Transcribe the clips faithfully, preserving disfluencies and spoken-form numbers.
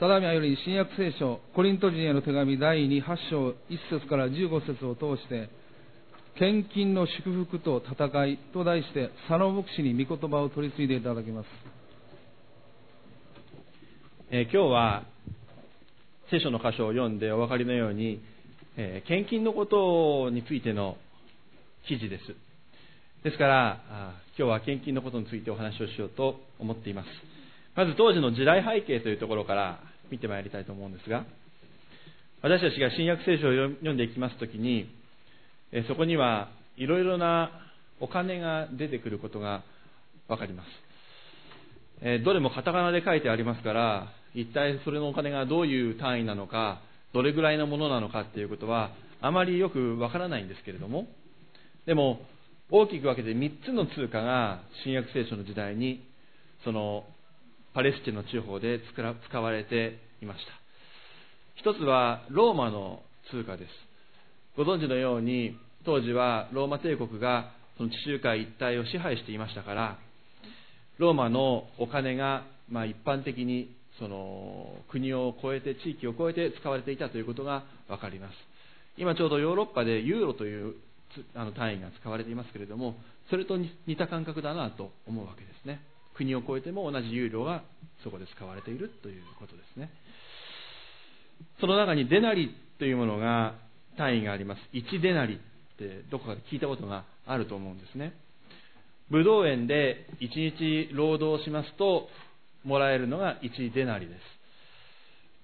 ただいまより新約聖書コリント人への手紙だいにはち章いっ節からじゅうご節を通して、献金の祝福と戦いと題して佐野牧師に御言葉を取り次いでいただきます。 えー、今日は聖書の箇所を読んでお分かりのように、えー、献金のことについての記事です。ですからあ今日は献金のことについてお話をしようと思っています。まず当時の時代背景というところから見てまいりたいと思うんですが、私たちが新約聖書を読んでいきますときに、えそこにはいろいろなお金が出てくることが分かります。えどれもカタカナで書いてありますから、一体それのお金がどういう単位なのか、どれぐらいのものなのかっていうことはあまりよく分からないんですけれども、でも大きく分けてみっつの通貨が新約聖書の時代にそのパレスチナの地方で使われていました。一つはローマの通貨です。ご存知のように当時はローマ帝国がその地中海一帯を支配していましたから、ローマのお金がまあ一般的にその国を越えて地域を越えて使われていたということが分かります。今ちょうどヨーロッパでユーロというあの単位が使われていますけれども、それと似た感覚だなと思うわけですね。国を越えても同じユーロがそこで使われているということですね。その中にデナリというものが単位があります。いちデナリってどこかで聞いたことがあると思うんですね。ブドウ園でいちにち労働しますともらえるのがいちデナリです。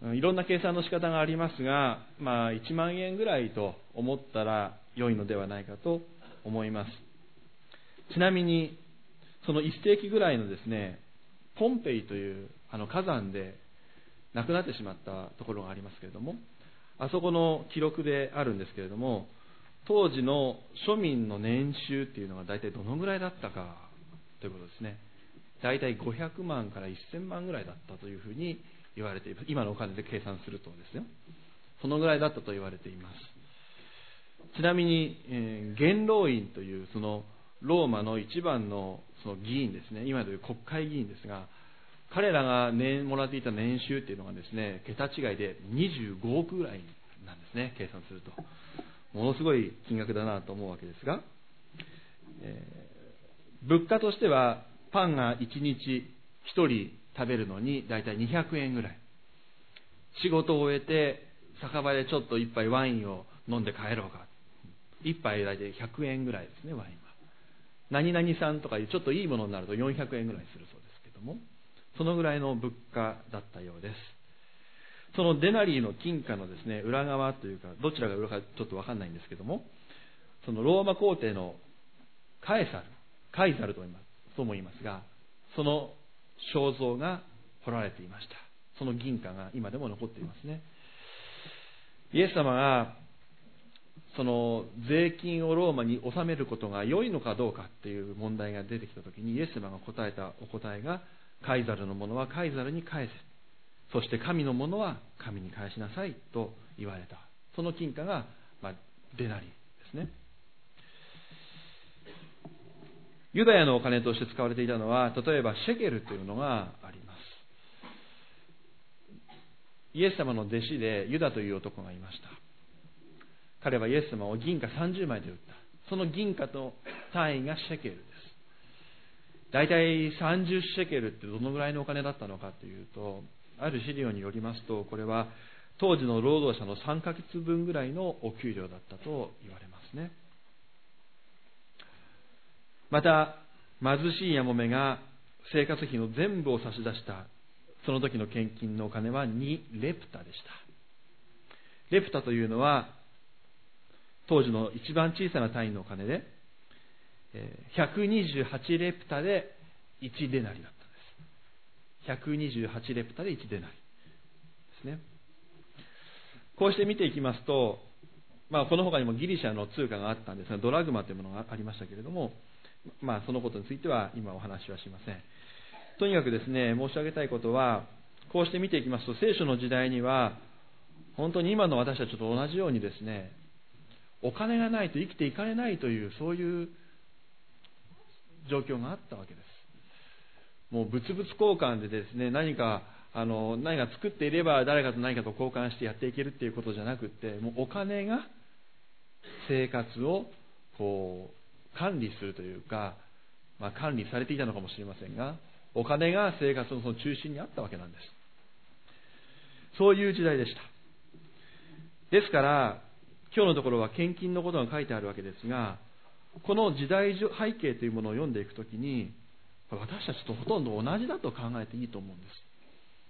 いろんな計算の仕方がありますが、まあいちまんえんぐらいと思ったら良いのではないかと思います。ちなみにそのいっ世紀ぐらいのですね、ポンペイというあの火山で亡くなってしまったところがありますけれども、あそこの記録であるんですけれども、当時の庶民の年収っていうのが大体どのぐらいだったかということですね。大体ごひゃくまんからせんまんぐらいだったというふうに言われています。今のお金で計算するとですよ、そのぐらいだったと言われています。ちなみに、えー、元老院というそのローマの一番のその議員ですね、今でいう国会議員ですが、彼らが年もらっていた年収っていうのがですね、桁違いでにじゅうごおくぐらいなんですね、計算すると。ものすごい金額だなと思うわけですが、えー、物価としてはパンがいちにちひとり食べるのにだいたいにひゃくえんぐらい。仕事を終えて酒場でちょっと一杯ワインを飲んで帰ろうか。一杯だいたいひゃくえんぐらいですね、ワインは。何々さんとかいうちょっといいものになるとよんひゃくえんぐらいするそうですけども、そのぐらいの物価だったようです。そのデナリーの金貨のですね、裏側というか、どちらが裏かちょっと分かんないんですけども、そのローマ皇帝のカエサル、カイザルと言います、とも言いますが、その肖像が彫られていました。その銀貨が今でも残っていますね。イエス様がその税金をローマに納めることが良いのかどうかっていう問題が出てきたときに、イエス様が答えたお答えが、カイザルのものはカイザルに返せ、そして神のものは神に返しなさいと言われた。その金貨が、まあ、デナリですね。ユダヤのお金として使われていたのは、例えばシェケルというのがあります。イエス様の弟子でユダという男がいました。彼はイエス様を銀貨さんじゅうまいで売った。その銀貨の単位がシェケルです。大体さんじゅうシェケルってどのぐらいのお金だったのかというと、ある資料によりますと、これは当時の労働者のさんかげつぶんぐらいのお給料だったと言われますね。また貧しいやもめが生活費の全部を差し出したその時の献金のお金はにレプタでした。レプタというのは当時の一番小さな単位のお金で、ひゃくにじゅうはちレプタでいちデナリだったんです。ひゃくにじゅうはちレプタでいちデナリですね。こうして見ていきますと、まあ、この他にもギリシャの通貨があったんですが、ドラグマというものがありましたけれども、まあ、そのことについては今お話はしません。とにかくですね、申し上げたいことは、こうして見ていきますと、聖書の時代には本当に今の私たちと同じようにですね、お金がないと生きていかれないという、そういう状況があったわけです。もう物々交換でですね、何かあの何か作っていれば誰かと何かと交換してやっていけるっていうことじゃなくって、もうお金が生活をこう管理するというか、まあ、管理されていたのかもしれませんが、お金が生活のその中心にあったわけなんです。そういう時代でした。ですから今日のところは献金のことが書いてあるわけですが、この時代背景というものを読んでいくときに、私たちとほとんど同じだと考えていいと思うんです。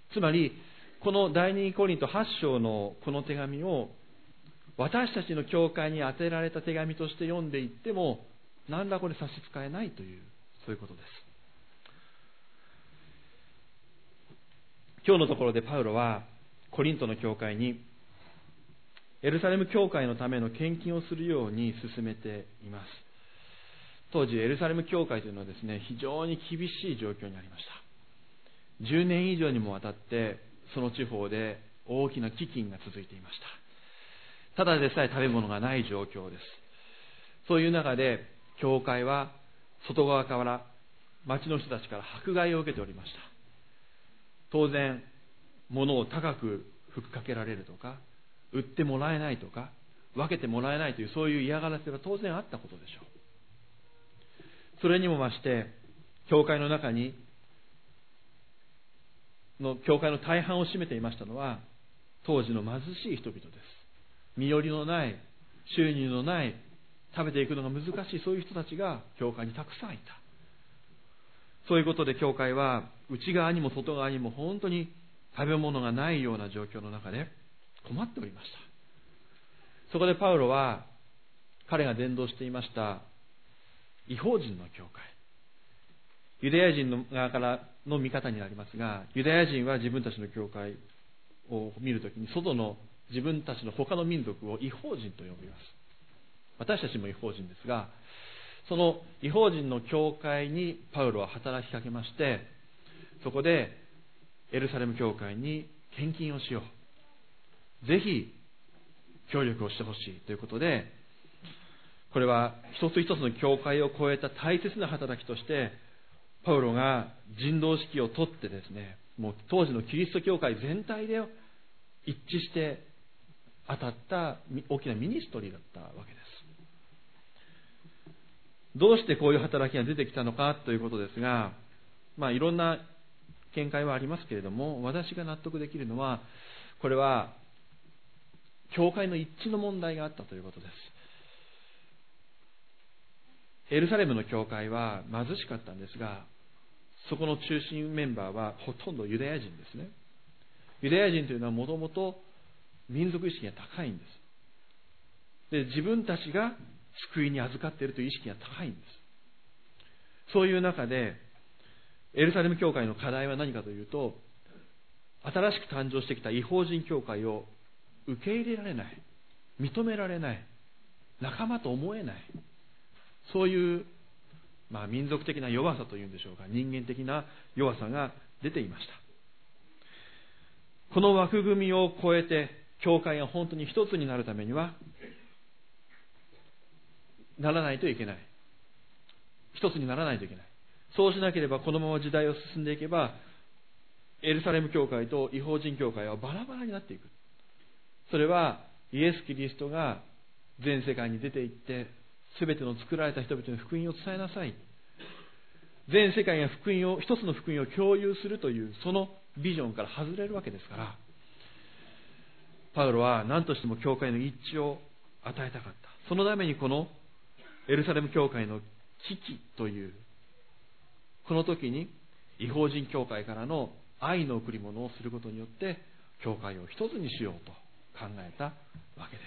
つまりこの第二コリントはち章のこの手紙を私たちの教会に宛てられた手紙として読んでいっても何らこれ差し支えないという、そういうことです。今日のところでパウロはコリントの教会にエルサレム教会のための献金をするように進めています。当時エルサレム教会というのはですね、非常に厳しい状況にありました。じゅうねん以上にもわたってその地方で大きな飢饉が続いていました。ただでさえ食べ物がない状況です。そういう中で教会は外側から町の人たちから迫害を受けておりました。当然物を高くふっかけられるとか、売ってもらえないとか、分けてもらえないという、そういう嫌がらせが当然あったことでしょう。それにも増して教会の中にの教会の大半を占めていましたのは当時の貧しい人々です。身寄りのない、収入のない、食べていくのが難しい、そういう人たちが教会にたくさんいた。そういうことで教会は内側にも外側にも本当に食べ物がないような状況の中で困っておりました。そこでパウロは彼が伝道していました異邦人の教会、ユダヤ人の側からの見方になりますが、ユダヤ人は自分たちの教会を見るときに外の自分たちの他の民族を異邦人と呼びます。私たちも異邦人ですが、その異邦人の教会にパウロは働きかけまして、そこでエルサレム教会に献金をしよう、ぜひ協力をしてほしいということで、これは一つ一つの教会を超えた大切な働きとしてパウロが人道指揮を取ってですね、もう当時のキリスト教会全体で一致して当たった大きなミニストリーだったわけです。どうしてこういう働きが出てきたのかということですが、まあいろんな見解はありますけれども、私が納得できるのは、これは教会の一致の問題があったということです。エルサレムの教会は貧しかったんですが、そこの中心メンバーはほとんどユダヤ人ですね。ユダヤ人というのはもともと民族意識が高いんです。で、自分たちが救いに預かっているという意識が高いんです。そういう中でエルサレム教会の課題は何かというと、新しく誕生してきた異邦人教会を受け入れられない、認められない、仲間と思えない、そういう、まあ、民族的な弱さというんでしょうか、人間的な弱さが出ていました。この枠組みを超えて教会が本当に一つになるためにはならないといけない。一つにならないといけない。そうしなければこのまま時代を進んでいけば、エルサレム教会と異邦人教会はバラバラになっていく。それはイエス・キリストが全世界に出て行って全ての作られた人々に福音を伝えなさい、全世界が福音を一つの福音を共有するというそのビジョンから外れるわけですから、パウロは何としても教会の一致を与えたかった。そのためにこのエルサレム教会の危機というこの時に異邦人教会からの愛の贈り物をすることによって教会を一つにしようと考えたわけです。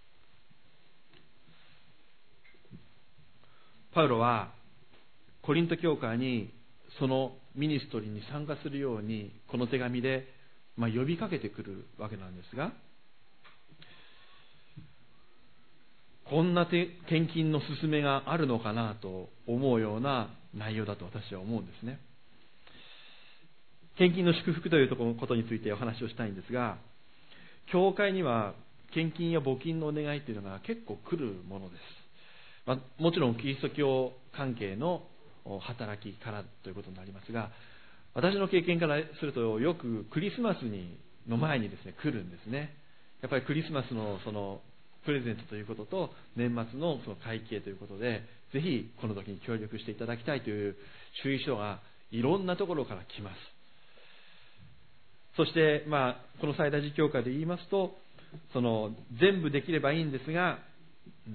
パウロはコリント教会にそのミニストリーに参加するようにこの手紙でまあ呼びかけてくるわけなんですが、こんな献金の勧めがあるのかなと思うような内容だと私は思うんですね。献金の祝福ということについてお話をしたいんですが、教会には献金や募金のお願いというのが結構来るものです。まあ、もちろんキリスト教関係の働きからということになりますが、 私の経験からすると、よくクリスマスにの前にですね来るんですね。やっぱりクリスマスのそのプレゼントということと、年末のその会計ということで、ぜひこの時に協力していただきたいという注意書がいろんなところから来ます。そして、まあ、この最大寺教会で言いますと、その全部できればいいんですが、うん、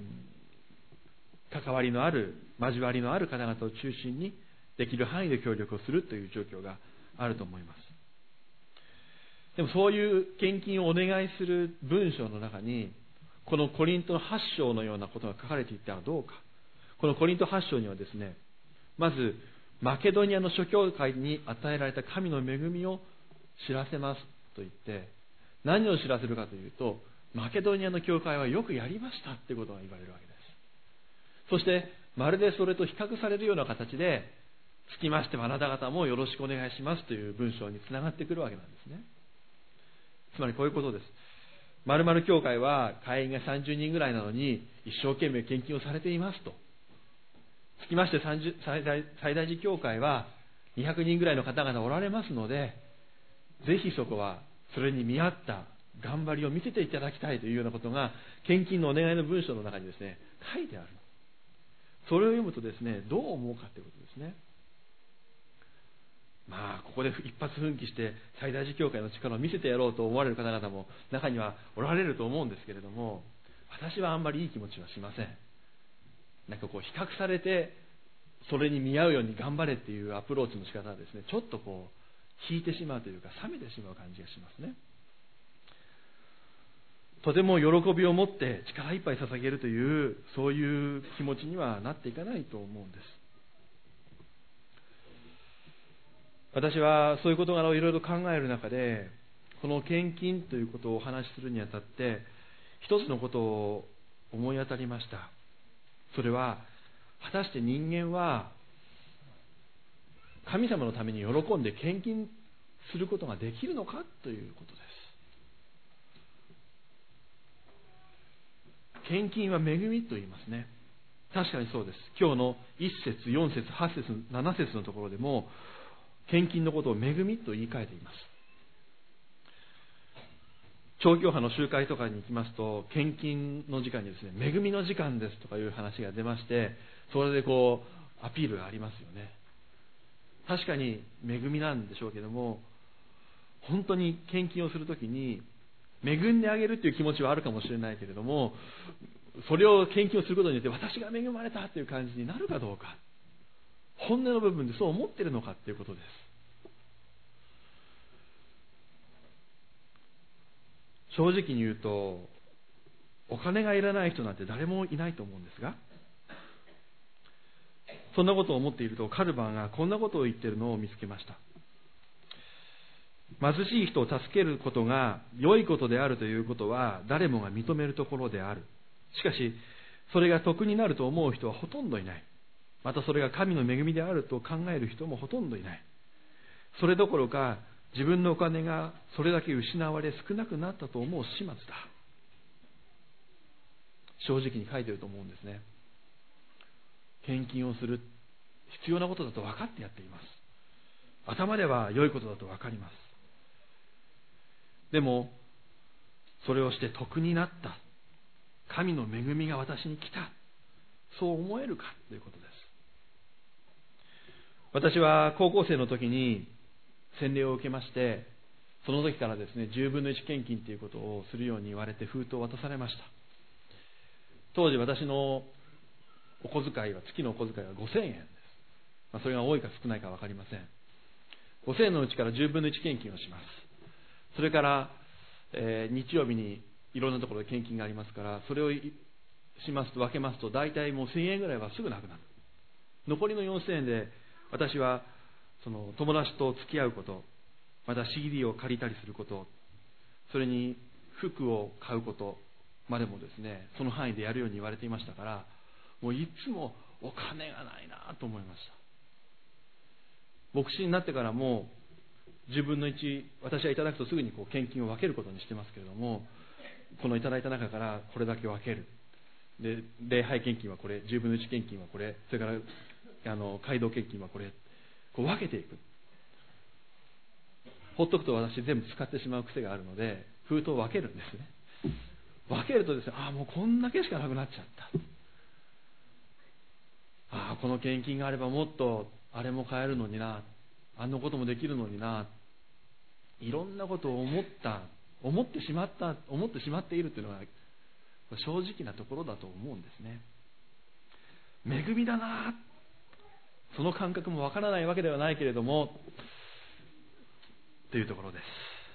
関わりのある、交わりのある方々を中心にできる範囲で協力をするという状況があると思います。でもそういう献金をお願いする文章の中に、このコリントのはち章のようなことが書かれていたらどうか。このコリントはち章にはですね、まずマケドニアの諸教会に与えられた神の恵みを知らせますと言って、何を知らせるかというと、マケドニアの教会はよくやりましたってことが言われるわけです。そしてまるでそれと比較されるような形で、つきましてはあなた方もよろしくお願いしますという文章につながってくるわけなんですね。つまりこういうことです。〇〇教会は会員がさんじゅうにんぐらいなのに一生懸命献金をされていますと。つきまして最大最大寺教会はにひゃくにんぐらいの方々おられますので、ぜひそこはそれに見合った頑張りを見せていただきたいというようなことが献金のお願いの文章の中にですね書いてある。それを読むとですね、どう思うかということですね。まあここで一発奮起して最大寺教会の力を見せてやろうと思われる方々も中にはおられると思うんですけれども、私はあんまりいい気持ちはしません。なんかこう比較されてそれに見合うように頑張れっていうアプローチの仕方はですね、ちょっとこう引いてしまうというか冷めてしまう感じがしますね。とても喜びを持って力いっぱい捧げるというそういう気持ちにはなっていかないと思うんです。私はそういう事柄をいろいろ考える中で、この献金ということをお話しするにあたって一つのことを思い当たりました。それは果たして人間は神様のために喜んで献金することができるのかということです。献金は恵みと言いますね。確かにそうです。今日のいち節、よん節、はち節、なな節のところでも献金のことを恵みと言い換えています。調教派の集会とかに行きますと、献金の時間にですね、恵みの時間ですとかいう話が出まして、それでこうアピールがありますよね。確かに恵みなんでしょうけども、本当に献金をするときに恵んであげるという気持ちはあるかもしれないけれども、それを献金をすることによって私が恵まれたという感じになるかどうか、本音の部分でそう思っているのかということです。正直に言うと、お金がいらない人なんて誰もいないと思うんですが、そんなことを思っているとカルバンがこんなことを言っているのを見つけました。貧しい人を助けることが良いことであるということは誰もが認めるところである。しかしそれが得になると思う人はほとんどいない。またそれが神の恵みであると考える人もほとんどいない。それどころか自分のお金がそれだけ失われ少なくなったと思う始末だ。正直に書いていると思うんですね。献金をする必要なことだと分かってやっています。頭では良いことだと分かります。でもそれをして得になった、神の恵みが私に来た、そう思えるかということです。私は高校生の時に洗礼を受けまして、その時からですね、じゅうぶんのいち献金ということをするように言われて封筒を渡されました。当時私のお小遣いは、月のお小遣いはごせんえんです。まあ、それが多いか少ないか分かりません。ごせんえんのうちからじゅうぶんのいち献金をします。それから、えー、日曜日にいろんなところで献金がありますから、それをしますと分けますと、大体もうせんえんぐらいはすぐなくなる。残りのよんせんえんで私はその友達と付き合うこと、また シーディー を借りたりすること、それに服を買うことまでもですね、その範囲でやるように言われていましたから、もういつもお金がないなと思いました。牧師になってからもじゅうぶんのいち、私はいただくとすぐにこう献金を分けることにしてますけれども、このいただいた中からこれだけ分ける。で、礼拝献金はこれ、じゅうぶんのいち献金はこれ、それからあの街道献金はこれ、こう分けていく。 ほっとくと私全部使ってしまう癖があるので、封筒を分けるんですね。分けるとですね、ああもうこんだけしかなくなっちゃった。ああこの献金があればもっとあれも買えるのにな、あんなこともできるのにな、いろんなことを思った思ってしまった思ってしまっているというのが正直なところだと思うんですね。恵みだな、その感覚もわからないわけではないけれどもというところです。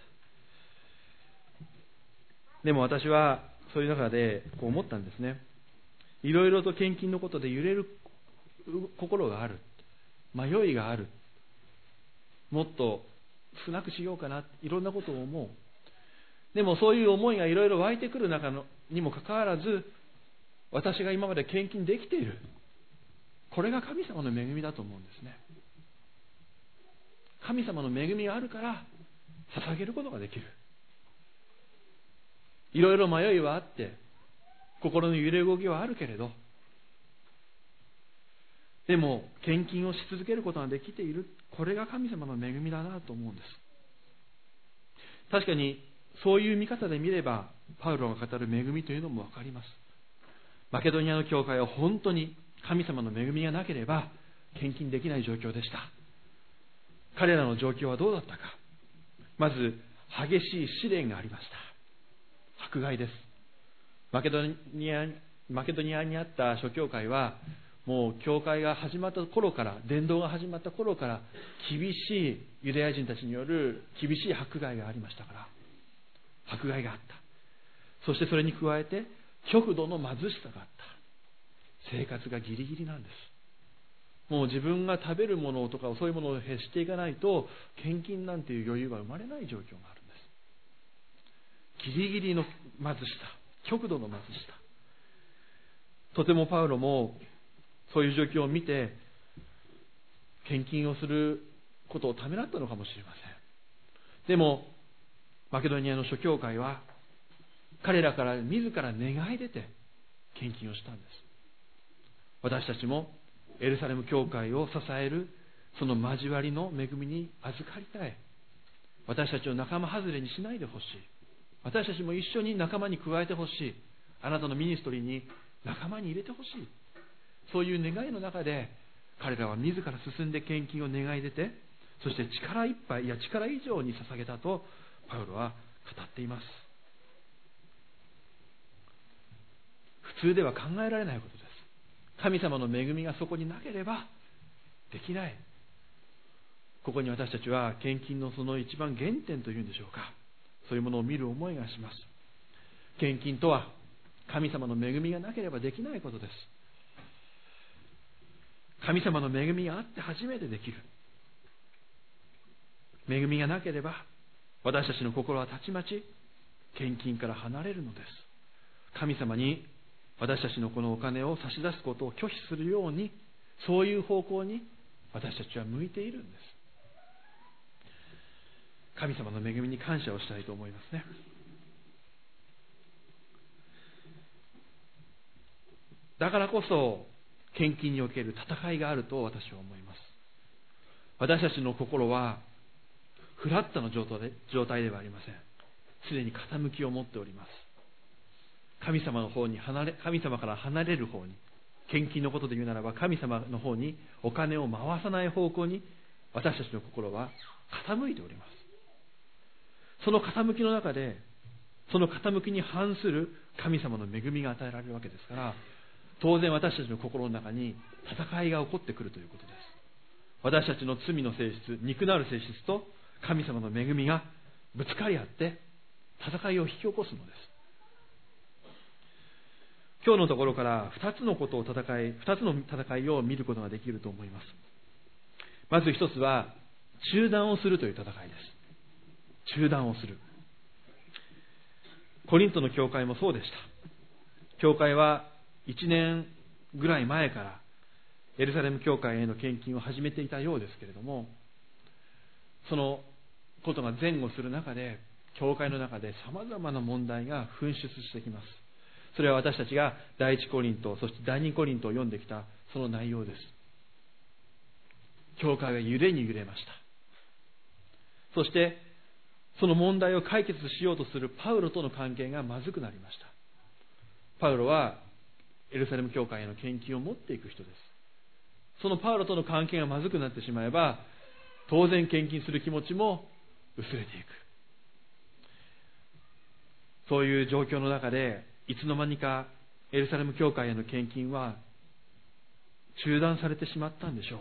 でも私はそういう中でこう思ったんですね。いろいろと献金のことで揺れる心がある、迷いがある、もっと少なくしようかな、いろんなことを思う。でもそういう思いがいろいろ湧いてくる中のにもかかわらず、私が今まで献金できている、これが神様の恵みだと思うんですね。神様の恵みがあるから捧げることができる。いろいろ迷いはあって心の揺れ動きはあるけれど、でも献金をし続けることができている、これが神様の恵みだなと思うんです。確かにそういう見方で見ればパウロが語る恵みというのも分かります。マケドニアの教会は本当に神様の恵みがなければ献金できない状況でした。彼らの状況はどうだったか。まず激しい試練がありました。迫害です。マケドニア、マケドニアにあった諸教会はもう教会が始まった頃から、伝道が始まった頃から厳しいユダヤ人たちによる厳しい迫害がありましたから、迫害があった。そしてそれに加えて極度の貧しさがあった。生活がギリギリなんです。もう自分が食べるものとかそういうものを減していかないと献金なんていう余裕は生まれない状況があるんです。ギリギリの貧しさ、極度の貧しさ。とてもパウロもそういう状況を見て献金をすることをためらったのかもしれません。でもマケドニアの諸教会は彼らから自ら願い出て献金をしたんです。私たちもエルサレム教会を支えるその交わりの恵みに預かりたい。私たちを仲間外れにしないでほしい。私たちも一緒に仲間に加えてほしい。あなたのミニストリーに仲間に入れてほしい。そういう願いの中で彼らは自ら進んで献金を願い出て、そして力いっぱい、いや力以上に捧げたとパウロは語っています。普通では考えられないことです。神様の恵みがそこになければできない。ここに私たちは献金のその一番原点というんでしょうか、そういうものを見る思いがします。献金とは神様の恵みがなければできないことです。神様の恵みがあって初めてできる。恵みがなければ私たちの心はたちまち献金から離れるのです。神様に私たちのこのお金を差し出すことを拒否するように、そういう方向に私たちは向いているんです。神様の恵みに感謝をしたいと思いますね。だからこそ献金における戦いがあると私は思います。私たちの心はフラットな状態で、状態ではありません。すでに傾きを持っております。神様の方に離れ、神様から離れる方に、献金のことで言うならば神様の方にお金を回さない方向に私たちの心は傾いております。その傾きの中で、その傾きに反する神様の恵みが与えられるわけですから、当然私たちの心の中に戦いが起こってくるということです。私たちの罪の性質、肉なる性質と神様の恵みがぶつかり合って戦いを引き起こすのです。今日のところから二つのことを戦い、二つの戦いを見ることができると思います。まず一つは中断をするという戦いです。中断をする。コリントの教会もそうでした。教会はいちねんぐらい前からエルサレム教会への献金を始めていたようですけれども、そのことが前後する中で教会の中で様々な問題が噴出してきます。それは私たちが第一コリント、そして第二コリントを読んできたその内容です。教会は揺れに揺れました。そしてその問題を解決しようとするパウロとの関係がまずくなりました。パウロはエルサレム教会への献金を持っていく人です。そのパウロとの関係がまずくなってしまえば、当然献金する気持ちも薄れていく。そういう状況の中で、いつの間にかエルサレム教会への献金は中断されてしまったんでしょう。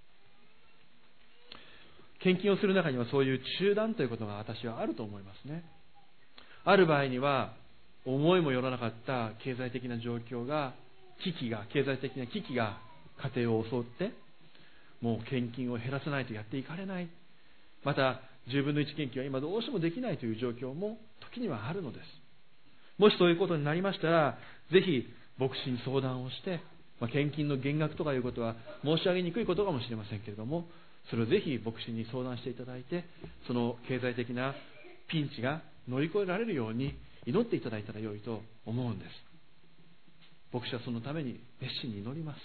献金をする中にはそういう中断ということが私はあると思いますね。ある場合には思いもよらなかった経済的な状況が、危機が、経済的な危機が家庭を襲って、もう献金を減らさないとやっていかれない。また、じゅうぶんのいち献金は今どうしてもできないという状況も時にはあるのです。もしそういうことになりましたら、ぜひ牧師に相談をして、まあ、献金の減額とかいうことは申し上げにくいことかもしれませんけれども、それをぜひ牧師に相談していただいて、その経済的なピンチが乗り越えられるように祈っていただいたら良いと思うんです。牧師はそのために熱心に祈ります。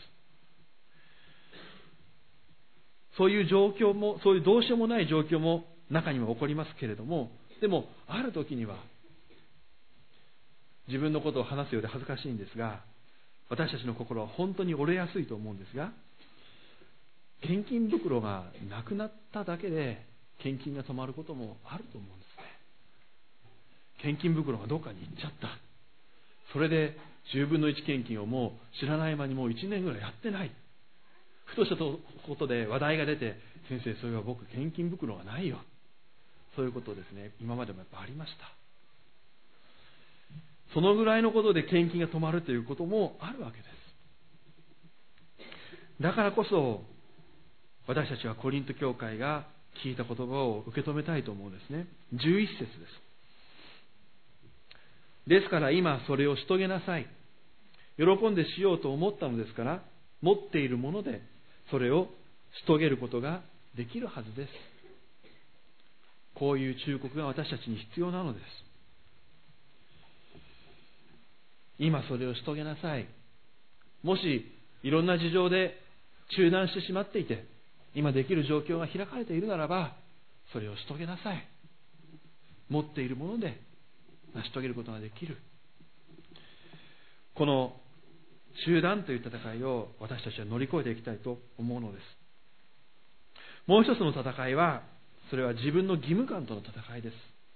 そういう状況も、そういうどうしようもない状況も中には起こりますけれども、でもある時には自分のことを話すようで恥ずかしいんですが、私たちの心は本当に折れやすいと思うんですが、献金袋がなくなっただけで献金が止まることもあると思うんですね。献金袋がどっかに行っちゃった。それでじゅうぶんのいち献金をもう知らない間にもういちねんぐらいやってない。ふとしたことで話題が出て、先生、それは僕献金袋がないよ。そういうことをですね、今までもやっぱありました。そのぐらいのことで献金が止まるということもあるわけです。だからこそ私たちはコリント教会が聞いた言葉を受け止めたいと思うんですね。じゅういち節です。ですから今それをし遂げなさい。喜んでしようと思ったのですから、持っているものでそれをし遂げることができるはずです。こういう忠告が私たちに必要なのです。今それをし遂げなさい。もしいろんな事情で中断してしまっていて、今できる状況が開かれているならば、それをし遂げなさい。持っているもので成し遂げることができる。この中断という戦いを私たちは乗り越えていきたいと思うのです。もう一つの戦いは、それは自分の義務感との戦いです。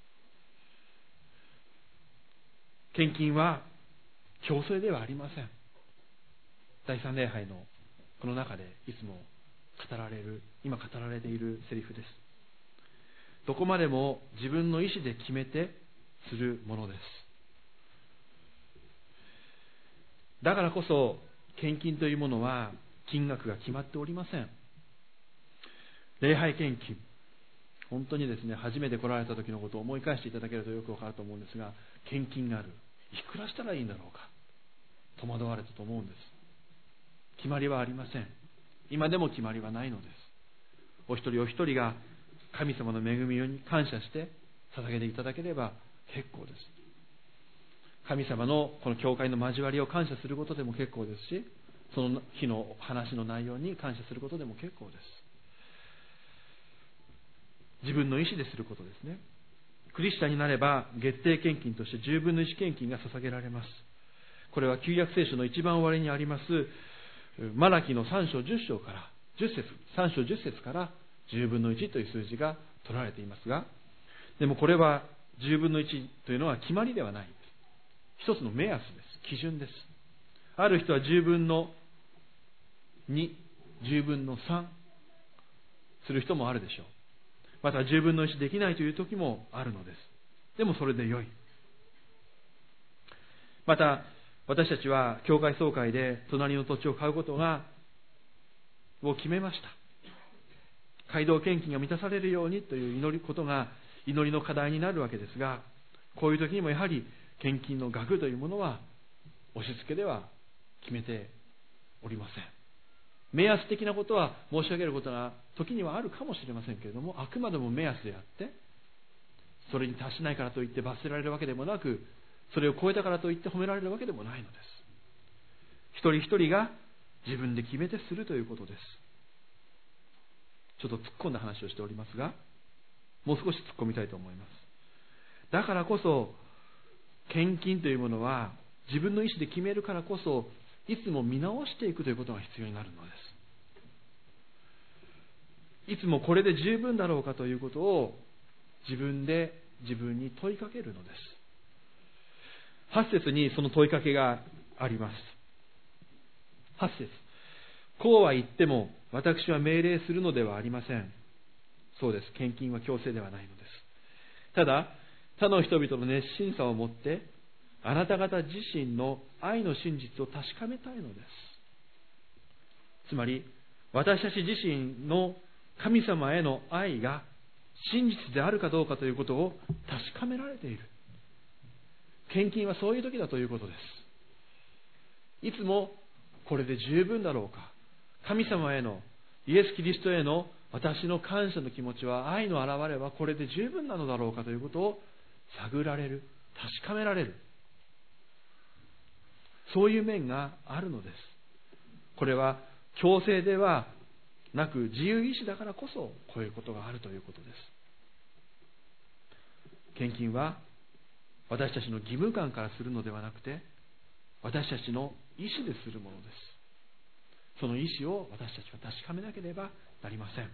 献金は強制ではありません。第三礼拝のこの中でいつも語られる、今語られているセリフです。どこまでも自分の意思で決めてするものです。だからこそ献金というものは金額が決まっておりません。礼拝献金、本当にですね、初めて来られた時のことを思い返していただけるとよくわかると思うんですが、献金がある、いくらしたらいいんだろうか、戸惑われたと思うんです。決まりはありません。今でも決まりはないのです。お一人お一人が神様の恵みに感謝して捧げていただければ結構です。神様のこの教会の交わりを感謝することでも結構ですし、その日の話の内容に感謝することでも結構です。自分の意思ですることですね。クリスチャンになれば月定献金としてじゅうぶんのいち献金が捧げられます。これは旧約聖書の一番終わりにありますマラキのさん章じゅっ章からじゅっ節、さん章じゅっ節からじゅうぶんのいちという数字が取られていますが、でもこれはじゅうぶんのいちというのは決まりではない。一つの目安です。基準です。ある人はじゅうぶんのに、じゅうぶんのさんする人もあるでしょう。またじゅうぶんのいちできないという時もあるのです。でもそれで良い。また私たちは教会総会で隣の土地を買うことがを決めました。街道献金が満たされるようにという祈ることが祈りの課題になるわけですが、こういう時にもやはり献金の額というものは押し付けでは決めておりません。目安的なことは申し上げることが時にはあるかもしれませんけれども、あくまでも目安であって、それに達しないからといって罰せられるわけでもなく、それを超えたからといって褒められるわけでもないのです。一人一人が自分で決めてするということです。ちょっと突っ込んだ話をしておりますが、もう少し突っ込みたいと思います。 だからこそ献金というものは自分の意思で決めるからこそ、いつも見直していくということが必要になるのです。いつもこれで十分だろうかということを自分で自分に問いかけるのです。はち節にその問いかけがあります。はち節、こうは言っても私は命令するのではありません。そうです。献金は強制ではないのです。ただ他の人々の熱心さをもってあなた方自身の愛の真実を確かめたいのです。つまり私たち自身の神様への愛が真実であるかどうかということを確かめられている。献金はそういう時だということです。いつもこれで十分だろうか、神様への、イエス・キリストへの私の感謝の気持ちは、愛の表れはこれで十分なのだろうかということを探られる、確かめられる、そういう面があるのです。これは強制ではなく自由意志だからこそこういうことがあるということです。献金は私たちの義務感からするのではなくて、私たちの意志でするものです。その意志を私たちは確かめなければなりません。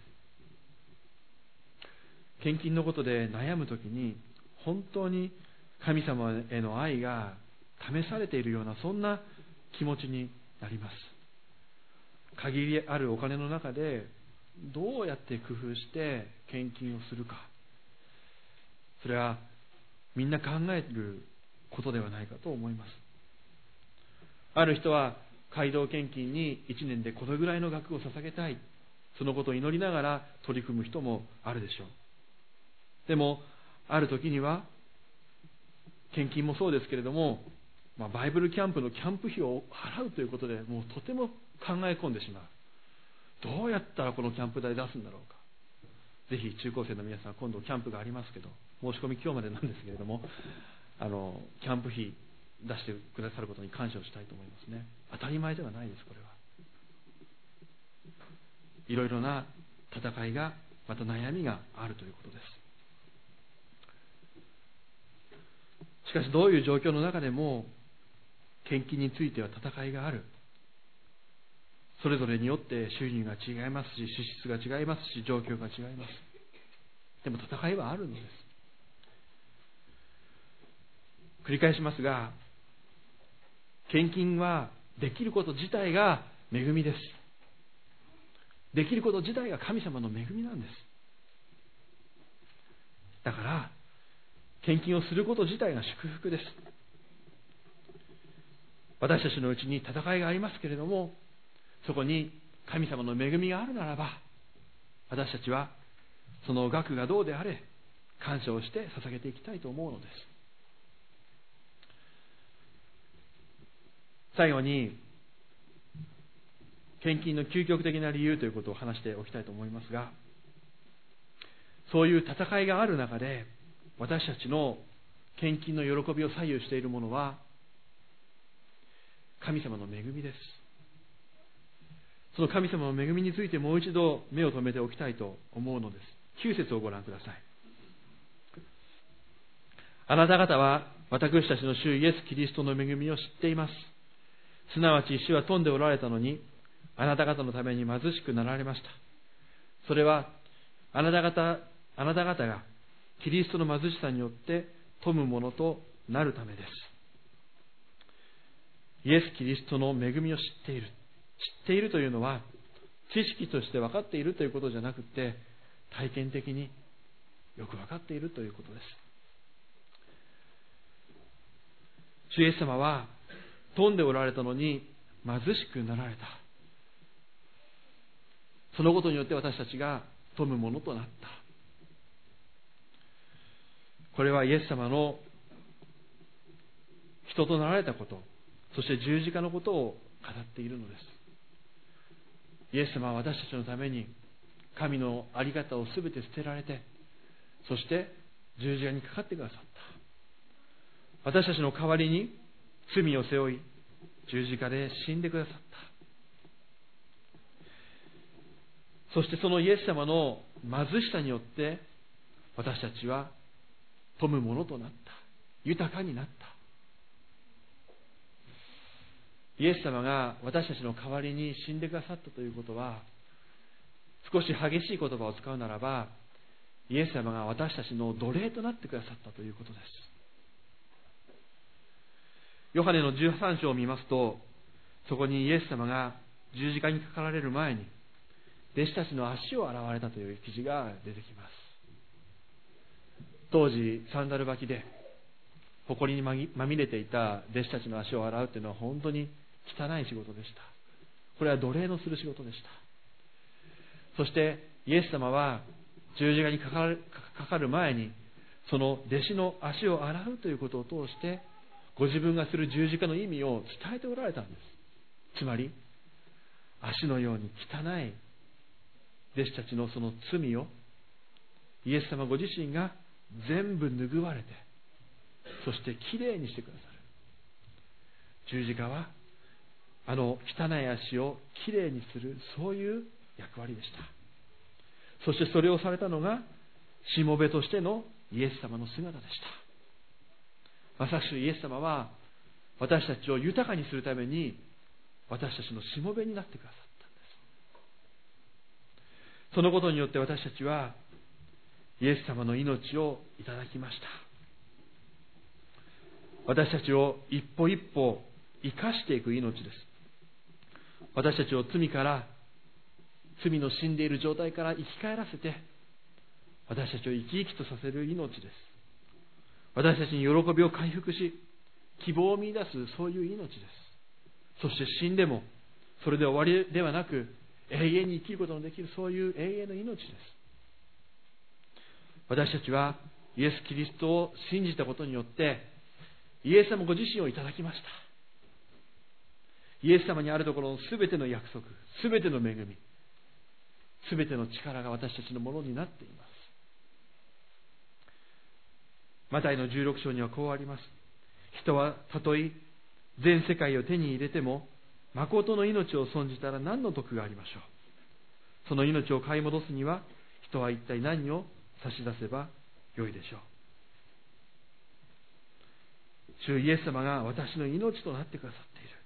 献金のことで悩むときに、本当に神様への愛が試されているような、そんな気持ちになります。限りあるお金の中でどうやって工夫して献金をするか、それはみんな考えることではないかと思います。ある人は街道献金にいちねんでこのぐらいの額を捧げたい、そのことを祈りながら取り組む人もあるでしょう。でもある時には献金もそうですけれども、まあ、バイブルキャンプのキャンプ費を払うということでもうとても考え込んでしまう。どうやったらこのキャンプ代出すんだろうか。ぜひ中高生の皆さん、今度キャンプがありますけど、申し込み今日までなんですけれども、あのキャンプ費出してくださることに感謝をしたいと思いますね。当たり前ではないです。これはいろいろな戦いが、また悩みがあるということです。しかしどういう状況の中でも献金については戦いがある。それぞれによって収入が違いますし、支出が違いますし、状況が違います。でも戦いはあるのです。繰り返しますが、献金はできること自体が恵みです。できること自体が神様の恵みなんです。だから献金をすること自体が祝福です。私たちのうちに戦いがありますけれども、そこに神様の恵みがあるならば、私たちはその額がどうであれ感謝をして捧げていきたいと思うのです。最後に献金の究極的な理由ということを話しておきたいと思いますが、そういう戦いがある中で私たちの献金の喜びを左右しているものは神様の恵みです。その神様の恵みについてもう一度目を留めておきたいと思うのです。きゅう節をご覧ください。あなた方は私たちの主イエス・キリストの恵みを知っています。すなわち主は富んでおられたのにあなた方のために貧しくなられました。それはあなた方、あなた方がキリストの貧しさによって富むものとなるためです。イエス・キリストの恵みを知っている。知っているというのは知識として分かっているということじゃなくて、体験的によく分かっているということです。主イエス様は富んでおられたのに貧しくなられた。そのことによって私たちが富むものとなった。これはイエス様の人となられたこと、そして十字架のことを語っているのです。イエス様は私たちのために神の在り方をすべて捨てられて、そして十字架にかかってくださった。私たちの代わりに罪を背負い十字架で死んでくださった。そしてそのイエス様の貧しさによって私たちは富むものとなった。豊かになった。イエス様が私たちの代わりに死んでくださったということは、少し激しい言葉を使うならば、イエス様が私たちの奴隷となってくださったということです。ヨハネのじゅうさん章を見ますと、そこにイエス様が十字架にかかられる前に弟子たちの足を洗われたという記事が出てきます。当時サンダル履きで埃にまみれていた弟子たちの足を洗うというのは本当に汚い仕事でした。これは奴隷のする仕事でした。そしてイエス様は十字架にかかる、かかる前にその弟子の足を洗うということを通してご自分がする十字架の意味を伝えておられたんです。つまり足のように汚い弟子たちのその罪をイエス様ご自身が全部拭われて、そしてきれいにしてくださる。十字架はあの汚い足をきれいにする、そういう役割でした。そしてそれをされたのがしもべとしてのイエス様の姿でした。まさしくイエス様は私たちを豊かにするために私たちのしもべになってくださったんです。そのことによって私たちはイエス様の命をいただきました。私たちを一歩一歩生かしていく命です。私たちを罪から罪の死んでいる状態から生き返らせて、私たちを生き生きとさせる命です。私たちに喜びを回復し、希望を見出す、そういう命です。そして死んでもそれで終わりではなく、永遠に生きることのできる、そういう永遠の命です。私たちはイエス・キリストを信じたことによってイエス様ご自身をいただきました。イエス様にあるところのすべての約束、すべての恵み、すべての力が私たちのものになっています。マタイのじゅうろく章にはこうあります。人はたとえ全世界を手に入れても誠の命を損じたら何の得がありましょう。その命を買い戻すには人は一体何を差し出せばよいでしょう。主イエス様が私の命となってくださっている。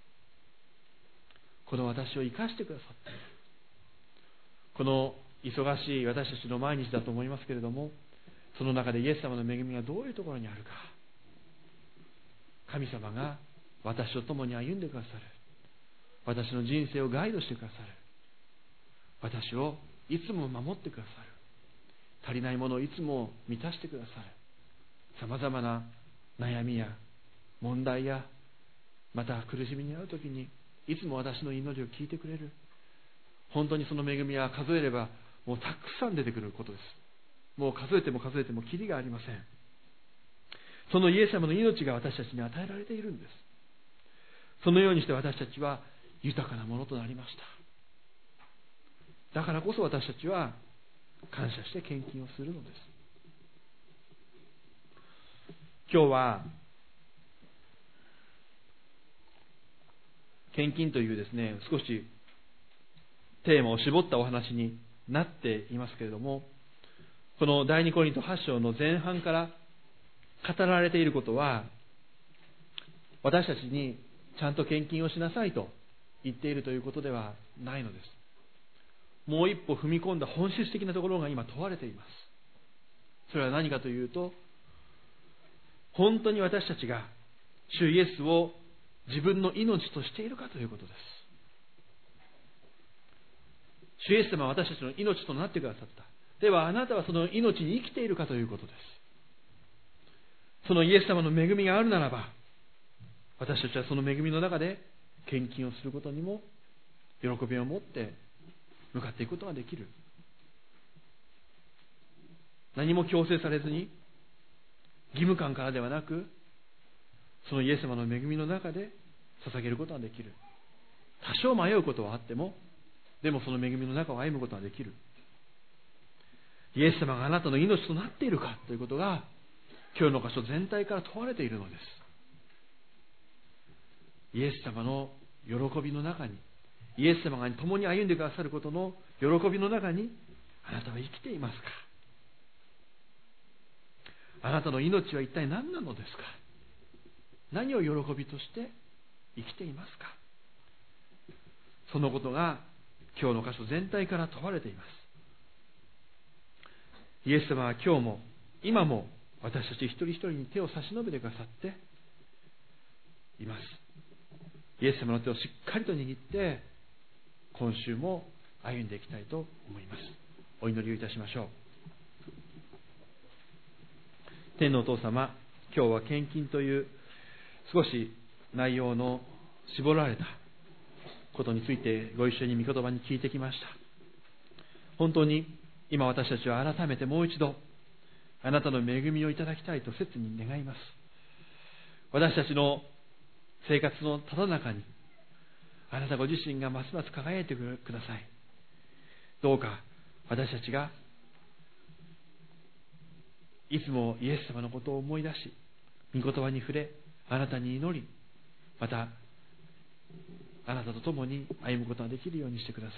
この私を生かしてくださっている。この忙しい私たちの毎日だと思いますけれども、その中でイエス様の恵みがどういうところにあるか、神様が私と共に歩んでくださる。私の人生をガイドしてくださる。私をいつも守ってくださる。足りないものをいつも満たしてくださる。さまざまな悩みや問題やまた苦しみに遭うときにいつも私の祈りを聞いてくれる。本当にその恵みは数えればもうたくさん出てくることです。もう数えても数えてもキリがありません。そのイエス様の命が私たちに与えられているんです。そのようにして私たちは豊かなものとなりました。だからこそ私たちは感謝して献金をするのです。今日は献金というですね、少しテーマを絞ったお話になっていますけれども、この第二コリントはち章の前半から語られていることは、私たちにちゃんと献金をしなさいと言っているということではないのです。もう一歩踏み込んだ本質的なところが今問われています。それは何かというと、本当に私たちが主イエスを自分の命としているかということです。主イエス様は私たちの命となってくださった。ではあなたはその命に生きているかということです。そのイエス様の恵みがあるならば、私たちはその恵みの中で献金をすることにも喜びを持って向かっていくことができる。何も強制されずに、義務感からではなく、そのイエス様の恵みの中で捧げることができる。多少迷うことはあっても、でもその恵みの中を歩むことができる。イエス様があなたの命となっているかということが、今日の箇所全体から問われているのです。イエス様の喜びの中に、イエス様が共に歩んでくださることの喜びの中に、あなたは生きていますか？ あなたの命は一体何なのですか。何を喜びとして生きていますか。そのことが今日の箇所全体から問われています。イエス様は今日も今も私たち一人一人に手を差し伸べてくださっています。イエス様の手をしっかりと握って今週も歩んでいきたいと思います。お祈りをいたしましょう。天のお父様、今日は献金という少し内容の絞られたことについてご一緒に御言葉に聞いてきました。本当に今私たちは改めてもう一度あなたの恵みをいただきたいと切に願います。私たちの生活のただ中にあなたご自身がますます輝いてください。どうか私たちがいつもイエス様のことを思い出し、御言葉に触れ、あなたに祈り、またあなたと共に歩むことができるようにしてください。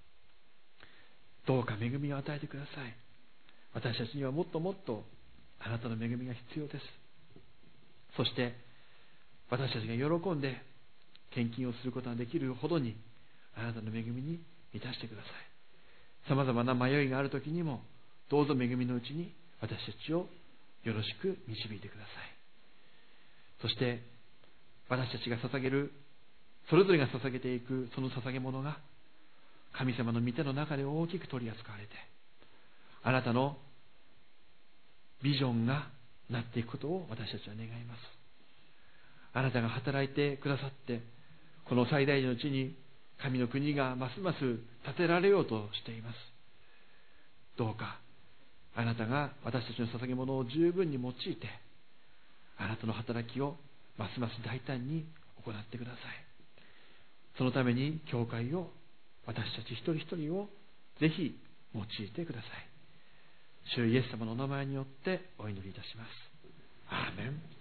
どうか恵みを与えてください。私たちにはもっともっとあなたの恵みが必要です。そして私たちが喜んで献金をすることができるほどにあなたの恵みに満たしてください。さまざまな迷いがあるときにもどうぞ恵みのうちに私たちをよろしく導いてください。そして私たちが捧げる、それぞれが捧げていくその捧げ物が神様の御手の中で大きく取り扱われて、あなたのビジョンがなっていくことを私たちは願います。あなたが働いてくださって、この最大のうちに神の国がますます建てられようとしています。どうかあなたが私たちの捧げ物を十分に用いて、あなたの働きをますます大胆に行ってください。そのために教会を、私たち一人一人をぜひ用いてください。主イエス様のお名前によってお祈りいたします。アーメン。